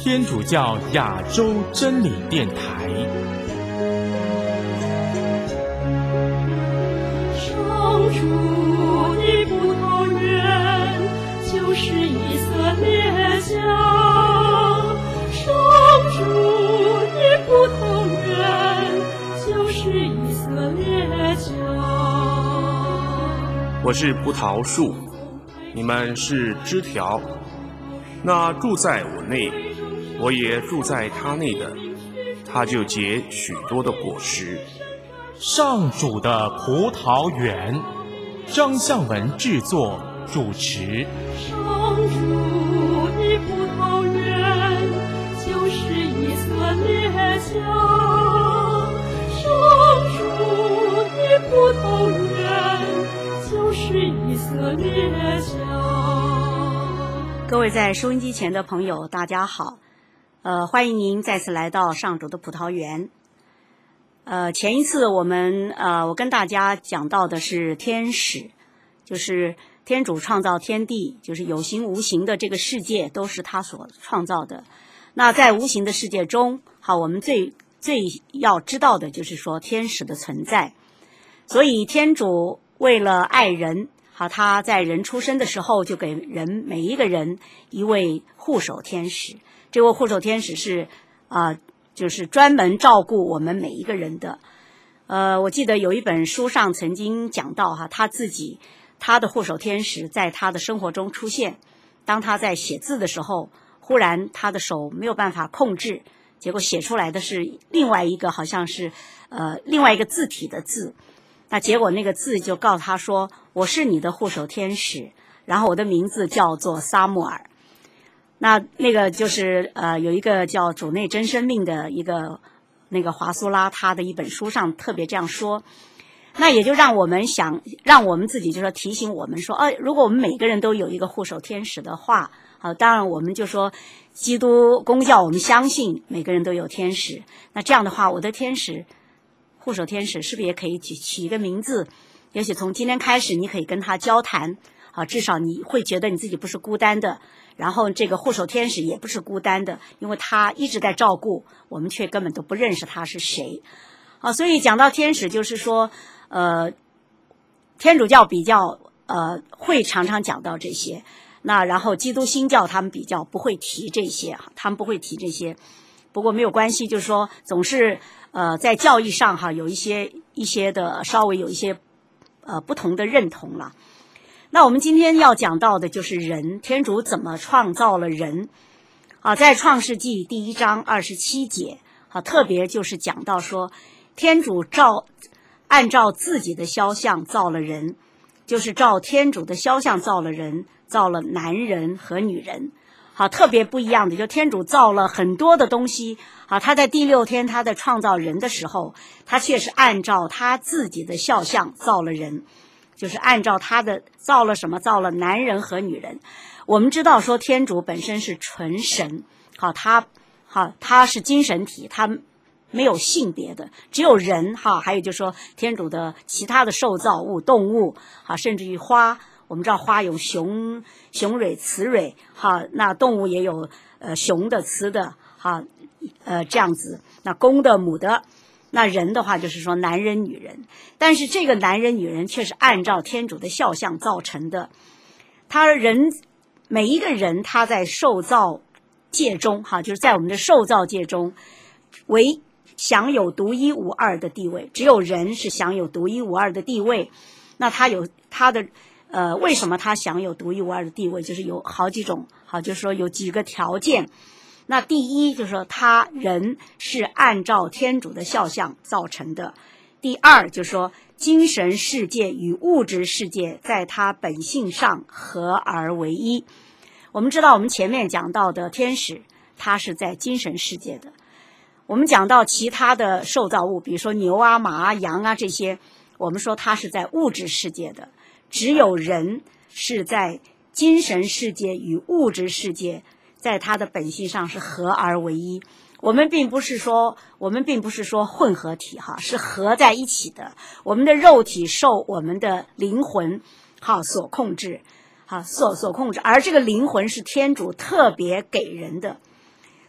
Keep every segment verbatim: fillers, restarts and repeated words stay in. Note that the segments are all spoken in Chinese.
天主教亚洲真理电台。 上主的葡萄园就是以色列家，上主的葡萄园就是以色列家。 我是葡萄树，你们是枝条。那住在我内，我也住在他内的，他就结许多的果实。 上主的葡萄园，张向文制作主持。 上主的葡萄园就是以色列家，上主的葡萄园就是以色列家。 各位在收音机前的朋友，大家好，呃，欢迎您再次来到上主的葡萄园。呃，前一次我们呃，我跟大家讲到的是天使，就是天主创造天地，就是有形无形的这个世界都是他所创造的。那在无形的世界中，好，我们最最要知道的就是说天使的存在。所以天主为了爱人，好，他在人出生的时候就给人每一个人一位护守天使。这位护守天使是啊、呃，就是专门照顾我们每一个人的。呃，我记得有一本书上曾经讲到哈，他自己他的护守天使在他的生活中出现。当他在写字的时候，忽然他的手没有办法控制，结果写出来的是另外一个好像是呃另外一个字体的字。那结果那个字就告诉他说，我是你的护守天使，然后我的名字叫做撒母耳。那那个就是呃有一个叫主内真生命的一个那个华苏拉，他的一本书上特别这样说。那也就让我们想，让我们自己就说提醒我们说，呃，如果我们每个人都有一个护守天使的话，啊，当然我们就说基督公教我们相信每个人都有天使。那这样的话，我的天使护守天使是不是也可以起起一个名字？也许从今天开始，你可以跟他交谈，啊，至少你会觉得你自己不是孤单的。然后这个护守天使也不是孤单的，因为他一直在照顾我们，却根本都不认识他是谁。啊，所以讲到天使，就是说，呃，天主教比较呃会常常讲到这些。那然后基督新教他们比较不会提这些，他们不会提这些。不过没有关系，就是说总是呃在教义上哈有一些一些的稍微有一些呃不同的认同了。那我们今天要讲到的就是人，天主怎么创造了人啊？在创世纪第一章二十七节啊，特别就是讲到说，天主照按照自己的肖像造了人，就是照天主的肖像造了人，造了男人和女人。好，特别不一样的，就天主造了很多的东西。好，他在第六天他在创造人的时候，他却是按照他自己的肖像造了人，就是按照他的造了什么？造了男人和女人。我们知道说天主本身是纯神，好，他好他是精神体，他没有性别的，只有人哈，还有就是说天主的其他的受造物、动物，好，甚至于花。我们知道花有雄雄蕊、雌蕊，哈，那动物也有呃雄的、雌的，哈，呃这样子。那公的、母的，那人的话就是说男人、女人。但是这个男人、女人却是按照天主的肖像造成的。他人每一个人他在受造界中，哈，就是在我们的受造界中，为享有独一无二的地位。只有人是享有独一无二的地位。那他有他的。呃，为什么他享有独一无二的地位？就是有好几种，好，就是说有几个条件。那第一就是说，他人是按照天主的肖像造成的。第二就是说，精神世界与物质世界在他本性上合而为一。我们知道，我们前面讲到的天使，他是在精神世界的。我们讲到其他的受造物，比如说牛啊、马啊、羊啊这些，我们说他是在物质世界的。只有人是在精神世界与物质世界在他的本性上是合而为一。我们并不是说我们并不是说混合体哈，是合在一起的。我们的肉体受我们的灵魂哈所控制，哈所所控制，而这个灵魂是天主特别给人的。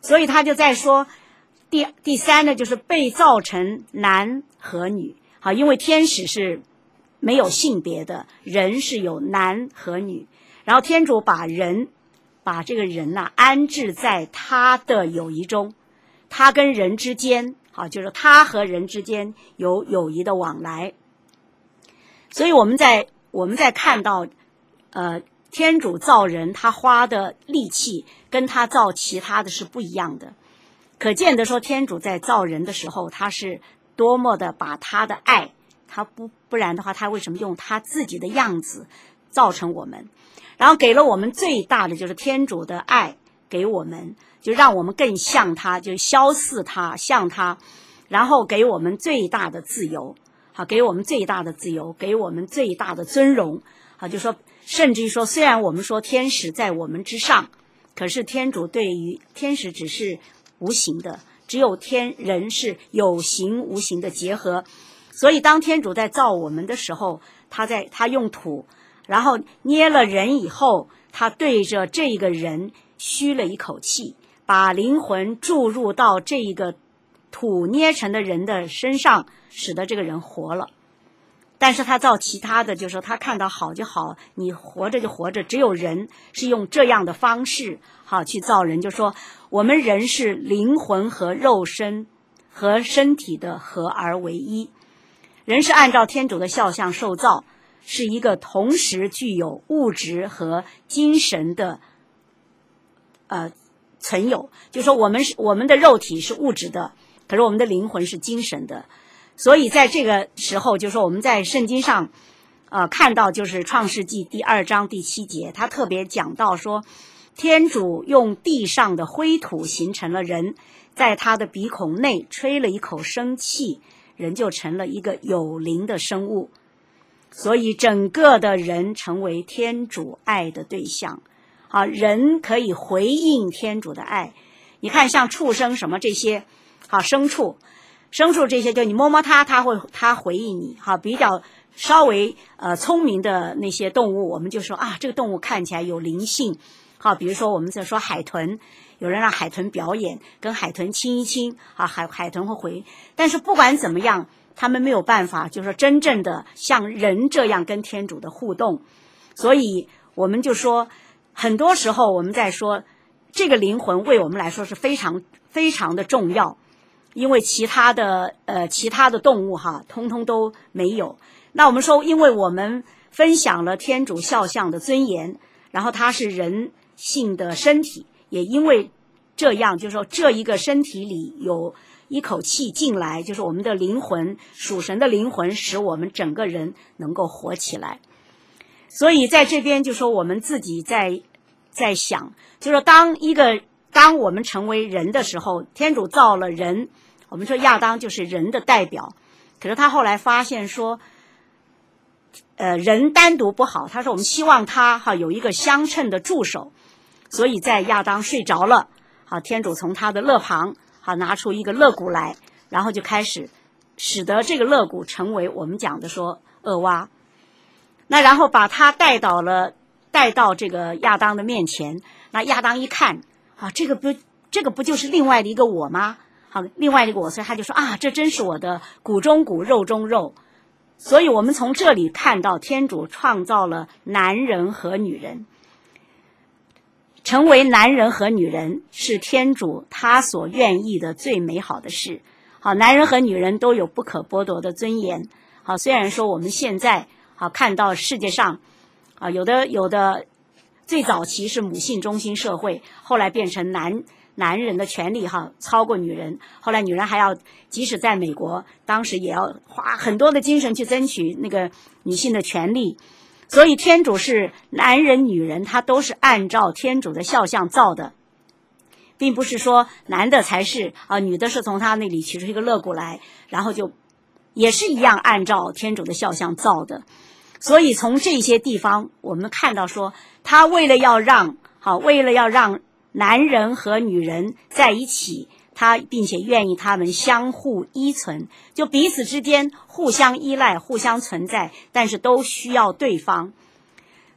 所以他就在说第第三呢，就是被造成男和女。好，因为天使是没有性别的，人是有男和女，然后天主把人把这个人呐、啊、安置在他的友谊中，他跟人之间，好，就是他和人之间有友谊的往来。所以我们在我们在看到呃天主造人，他花的力气跟他造其他的是不一样的，可见得说天主在造人的时候，他是多么的把他的爱，他不不然的话，他为什么用他自己的样子造成我们，然后给了我们最大的就是天主的爱给我们，就让我们更像他，就相似他，像他，然后给我们最大的自由，好，给我们最大的自由，给我们最大的尊荣，好，就说甚至于说，虽然我们说天使在我们之上，可是天主对于天使只是无形的，只有天人是有形无形的结合。所以当天主在造我们的时候，他在他用土，然后捏了人以后，他对着这个人吁了一口气，把灵魂注入到这个土捏成的人的身上，使得这个人活了。但是他造其他的，就是说他看到好就好，你活着就活着，只有人是用这样的方式好去造人，就说我们人是灵魂和肉身和身体的合而为一，人是按照天主的肖像受造，是一个同时具有物质和精神的呃存有，就是说我们是我们的肉体是物质的，可是我们的灵魂是精神的。所以在这个时候，就是说我们在圣经上呃看到，就是创世纪第二章第七节，他特别讲到说，天主用地上的灰土形成了人，在他的鼻孔内吹了一口生气，人就成了一个有灵的生物。所以整个的人成为天主爱的对象，啊，人可以回应天主的爱。你看像畜生什么这些，好，牲畜牲畜这些，就你摸摸它，它会它回应你。好，比较稍微呃聪明的那些动物，我们就说啊，这个动物看起来有灵性。好，比如说我们在说海豚，有人让海豚表演，跟海豚亲一亲，啊，海海豚会回。但是不管怎么样，他们没有办法，就是说真正的像人这样跟天主的互动。所以我们就说，很多时候我们在说，这个灵魂为我们来说是非常非常的重要。因为其他的呃其他的动物哈，通通都没有。那我们说，因为我们分享了天主肖像的尊严，然后它是人性的身体，也因为这样，就是说这一个身体里有一口气进来，就是我们的灵魂，属神的灵魂，使我们整个人能够活起来。所以在这边就说我们自己在在想，就是说当一个当我们成为人的时候，天主造了人，我们说亚当就是人的代表，可是他后来发现说呃，人单独不好，他说我们希望他哈有一个相称的助手，所以在亚当睡着了，好，天主从他的肋旁好拿出一个肋骨来，然后就开始使得这个肋骨成为我们讲的说厄娃，那然后把他带到了带到这个亚当的面前，那亚当一看啊，这个不这个不就是另外的一个我吗？好，另外一个我，所以他就说啊，这真是我的骨中骨肉中肉。所以我们从这里看到天主创造了男人和女人，成为男人和女人是天主他所愿意的最美好的事。好，男人和女人都有不可剥夺的尊严。好，虽然说我们现在好看到世界上啊有的有的最早期是母性中心社会，后来变成男男人的权利哈超过女人，后来女人还要即使在美国当时也要花很多的精神去争取那个女性的权利。所以天主是男人女人他都是按照天主的肖像造的，并不是说男的才是啊，女的是从他那里取出一个肋骨来，然后就也是一样按照天主的肖像造的。所以从这些地方我们看到说，他为了要让好为了要让男人和女人在一起，他并且愿意他们相互依存，就彼此之间互相依赖互相存在，但是都需要对方。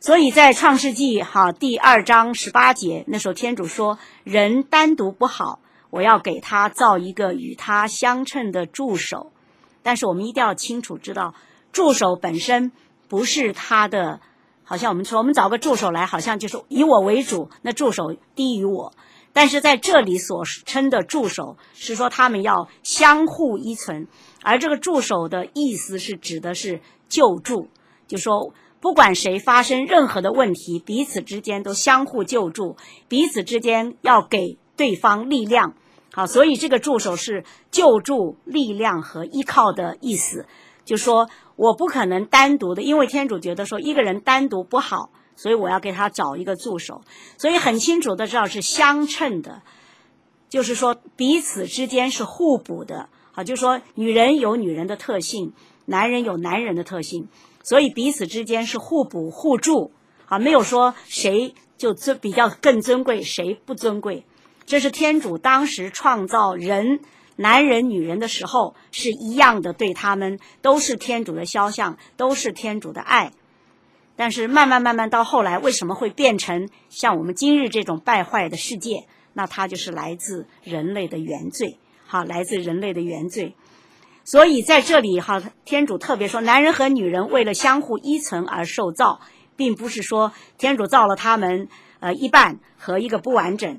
所以在创世纪哈第二章十八节，那时候天主说，人单独不好，我要给他造一个与他相称的助手。但是我们一定要清楚知道，助手本身不是他的，好像我们说我们找个助手来，好像就是以我为主，那助手低于我。但是在这里所称的助手是说他们要相互依存，而这个助手的意思是指的是救助，就说不管谁发生任何的问题，彼此之间都相互救助，彼此之间要给对方力量。好，所以这个助手是救助、力量和依靠的意思。就说我不可能单独的，因为天主觉得说一个人单独不好，所以我要给他找一个助手。所以很清楚的知道是相称的，就是说彼此之间是互补的。好，就是说女人有女人的特性，男人有男人的特性，所以彼此之间是互补互助。好，没有说谁就尊比较更尊贵，谁不尊贵。这是天主当时创造人，男人女人的时候是一样的，对他们都是天主的肖像，都是天主的爱。但是慢慢慢慢到后来，为什么会变成像我们今日这种败坏的世界？那它就是来自人类的原罪。好，来自人类的原罪。所以在这里哈，天主特别说，男人和女人为了相互依存而受造，并不是说天主造了他们呃一半和一个不完整，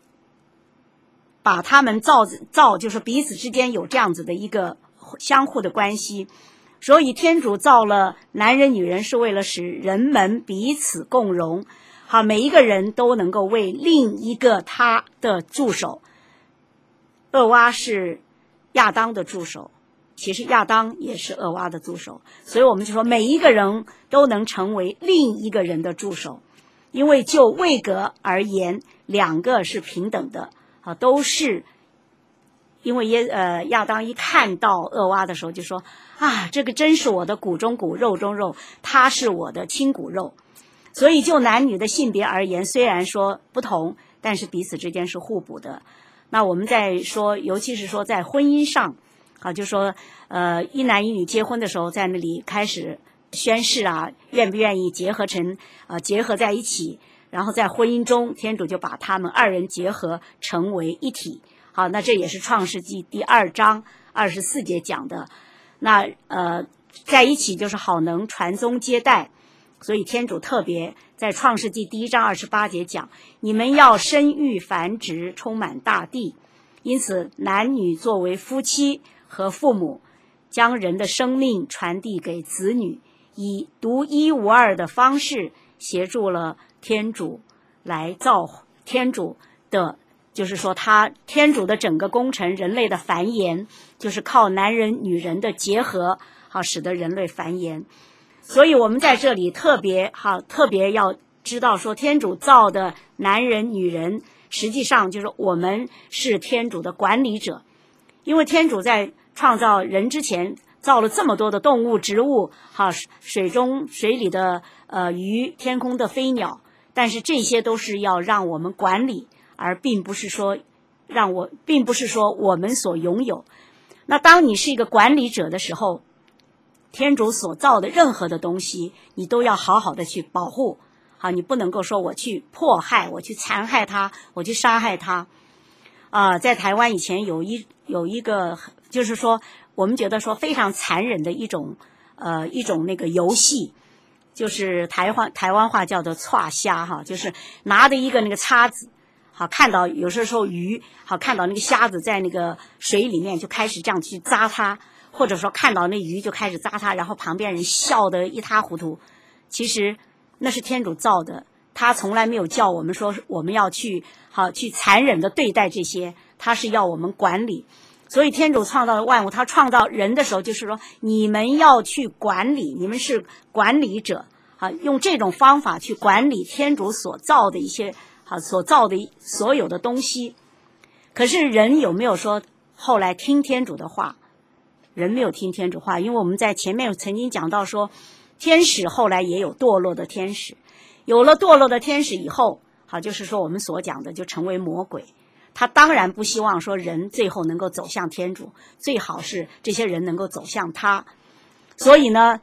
把他们造造就是彼此之间有这样子的一个相互的关系。所以天主造了男人女人是为了使人们彼此共荣，好，每一个人都能够为另一个他的助手。厄娃是亚当的助手，其实亚当也是厄娃的助手，所以我们就说每一个人都能成为另一个人的助手，因为就位格而言，两个是平等的，啊，都是因为耶呃亚当一看到厄娃的时候就说啊，这个真是我的骨中骨肉中肉，他是我的亲骨肉。所以就男女的性别而言，虽然说不同，但是彼此之间是互补的。那我们在说，尤其是说在婚姻上，啊，就说呃一男一女结婚的时候，在那里开始宣誓啊，愿不愿意结合成呃结合在一起，然后在婚姻中，天主就把他们二人结合成为一体。好，那这也是创世纪第二章二十四节讲的。那呃在一起就是好能传宗接代，所以天主特别在创世纪第一章二十八节讲，你们要生育繁殖，充满大地。因此男女作为夫妻和父母，将人的生命传递给子女，以独一无二的方式协助了天主来造天主的，就是说他天主的整个工程，人类的繁衍就是靠男人女人的结合，好使得人类繁衍。所以我们在这里特别好特别要知道说，天主造的男人女人实际上就是我们是天主的管理者。因为天主在创造人之前造了这么多的动物植物，好水中水里的呃鱼，天空的飞鸟，但是这些都是要让我们管理，而并不是说让我并不是说我们所拥有。那当你是一个管理者的时候，天主所造的任何的东西你都要好好的去保护。好，你不能够说我去迫害，我去残害它，我去杀害它。啊、呃，在台湾以前有一有一个就是说我们觉得说非常残忍的一种呃一种那个游戏，就是台湾台湾话叫做叉虾哈，就是拿着一个那个叉子，好看到有时候鱼，好看到那个虾子在那个水里面就开始这样去扎它，或者说看到那鱼就开始扎它，然后旁边人笑得一塌糊涂。其实那是天主造的，他从来没有叫我们说我们要去好去残忍的对待这些，他是要我们管理。所以天主创造了万物，他创造人的时候就是说你们要去管理，你们是管理者，好用这种方法去管理天主所造的一些好所造的所有的东西。可是人有没有说后来听天主的话？人没有听天主话，因为我们在前面曾经讲到说，天使后来也有堕落的天使，有了堕落的天使以后，好就是说我们所讲的就成为魔鬼。他当然不希望说人最后能够走向天主，最好是这些人能够走向他。所以呢，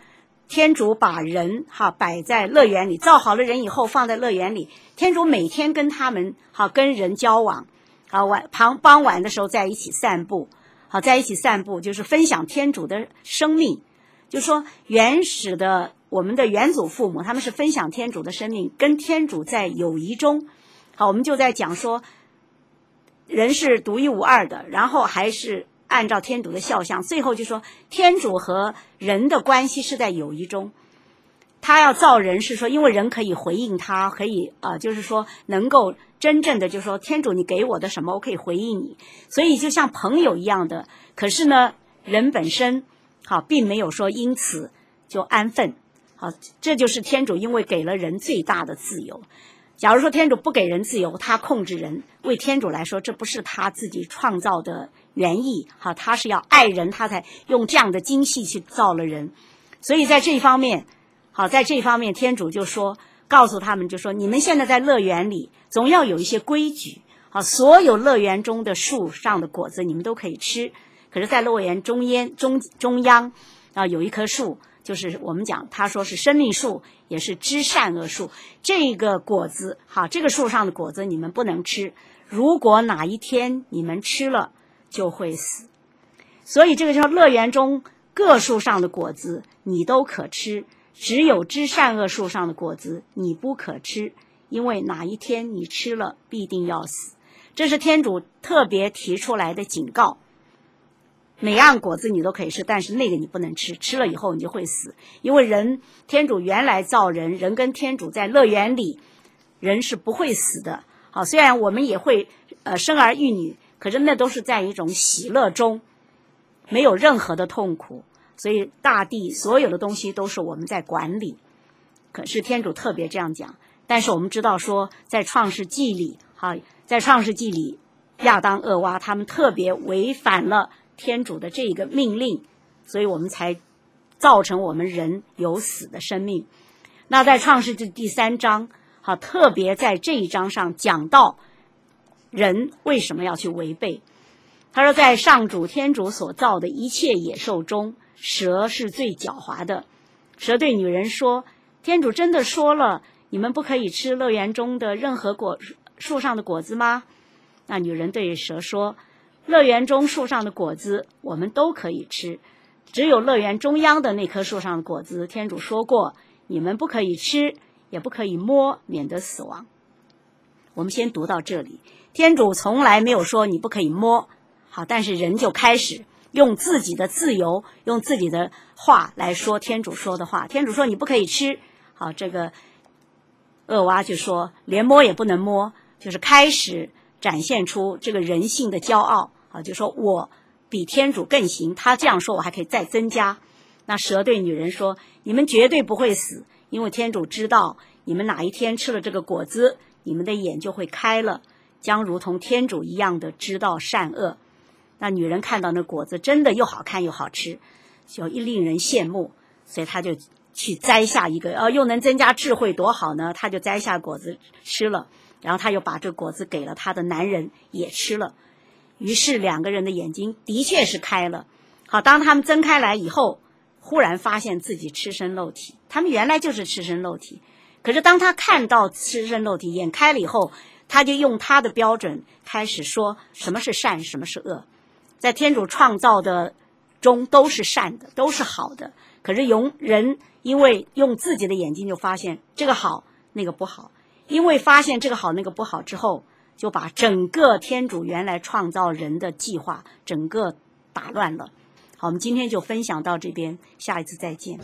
天主把人哈摆在乐园里，造好了人以后放在乐园里，天主每天跟他们好跟人交往，好晚傍傍晚的时候在一起散步，好在一起散步就是分享天主的生命，就说原始的我们的原祖父母他们是分享天主的生命，跟天主在友谊中。好，我们就在讲说人是独一无二的，然后还是按照天主的肖像，最后就说天主和人的关系是在友谊中。他要造人是说因为人可以回应他，可以呃就是说能够真正的就是说天主你给我的什么我可以回应你，所以就像朋友一样的。可是呢人本身好并没有说因此就安分，好，这就是天主因为给了人最大的自由。假如说天主不给人自由，他控制人，为天主来说这不是他自己创造的原意，好，他是要爱人，他才用这样的精细去造了人。所以在这一方面，好，在这一方面天主就说告诉他们就说你们现在在乐园里总要有一些规矩，好，所有乐园中的树上的果子你们都可以吃，可是在乐园中间中中央啊有一棵树，就是我们讲他说是生命树，也是知善恶树，这个果子好，这个树上的果子你们不能吃，如果哪一天你们吃了就会死。所以这个叫乐园中各树上的果子你都可吃，只有知善恶树上的果子你不可吃，因为哪一天你吃了必定要死。这是天主特别提出来的警告，每样果子你都可以吃，但是那个你不能吃，吃了以后你就会死。因为人天主原来造人，人跟天主在乐园里人是不会死的。好，虽然我们也会呃生儿育女，可是那都是在一种喜乐中，没有任何的痛苦，所以大地所有的东西都是我们在管理。可是天主特别这样讲，但是我们知道说在创世纪里，好，在创世纪里亚当厄娃他们特别违反了天主的这个命令，所以我们才造成我们人有死的生命。那在创世纪第三章，好，特别在这一章上讲到人为什么要去违背。他说在上主天主所造的一切野兽中，蛇是最狡猾的。蛇对女人说，天主真的说了你们不可以吃乐园中的任何果树上的果子吗？那女人对蛇说，乐园中树上的果子我们都可以吃，只有乐园中央的那棵树上的果子天主说过你们不可以吃，也不可以摸，免得死亡。我们先读到这里，天主从来没有说你不可以摸，好，但是人就开始用自己的自由，用自己的话来说天主说的话。天主说你不可以吃，好，这个厄娃就说连摸也不能摸，就是开始展现出这个人性的骄傲，好，就说我比天主更行，他这样说我还可以再增加。那蛇对女人说，你们绝对不会死，因为天主知道你们哪一天吃了这个果子，你们的眼就会开了，将如同天主一样的知道善恶。那女人看到那果子真的又好看又好吃，就一令人羡慕，所以她就去摘下一个，呃，又能增加智慧多好呢，她就摘下果子吃了，然后她又把这果子给了她的男人也吃了。于是两个人的眼睛的确是开了。好，当他们睁开来以后，忽然发现自己赤身露体，他们原来就是赤身露体，可是当他看到赤身露体眼开了以后，他就用他的标准开始说什么是善，什么是恶。在天主创造的中都是善的，都是好的，可是用人因为用自己的眼睛就发现这个好那个不好，因为发现这个好那个不好之后，就把整个天主原来创造人的计划整个打乱了。好，我们今天就分享到这边，下一次再见。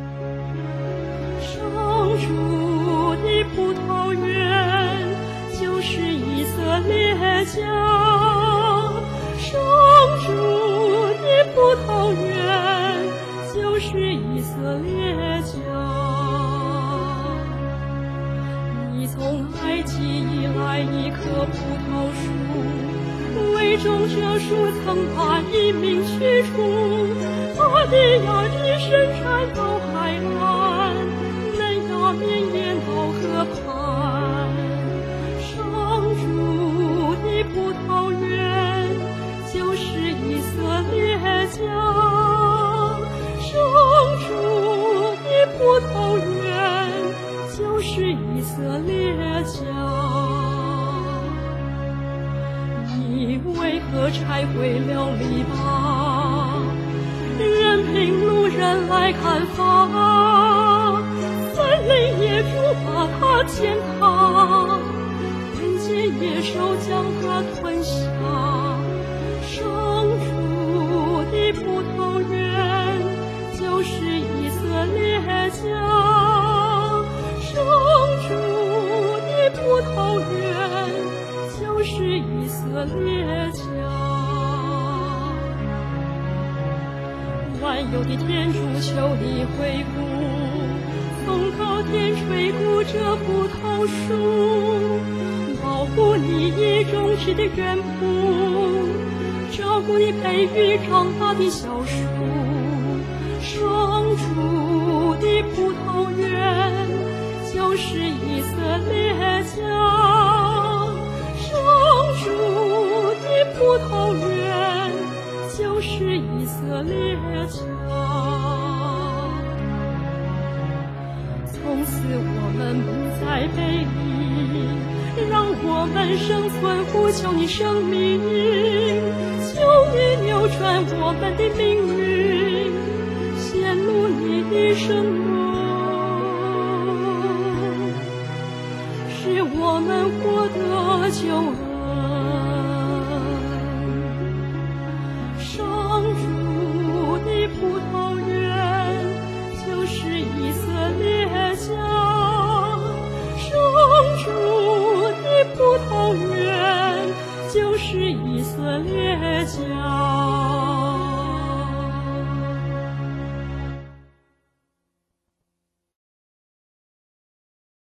上主的葡萄园就是以色列家，上主的葡萄园就是以色列家。你从埃及以来一棵葡萄树，为种这树曾把一名驱除，他的芽一伸展到海岸，嫩芽绵延到河畔。上主的葡萄园就是以色列家，上主的你为何拆毁了篱笆？任凭路人来砍伐，森林野猪把它践踏，人间野兽将它吞下。上主的葡萄园就是以色列家，上主的葡萄园就是以色列家。万有的天主，求你回顾，从高天垂顾这葡萄树，保护你已种植的园圃，照顾你培育长大的小树。上主的葡萄园就是以色列家，上主的葡萄园就是以色列家。从此我们不再背离，让我们生存呼求你生命，求你扭转我们的命运，显露你的圣容，使我们获得救恩。上主的葡萄园就是以色列家，上主的葡萄园就是以色列家。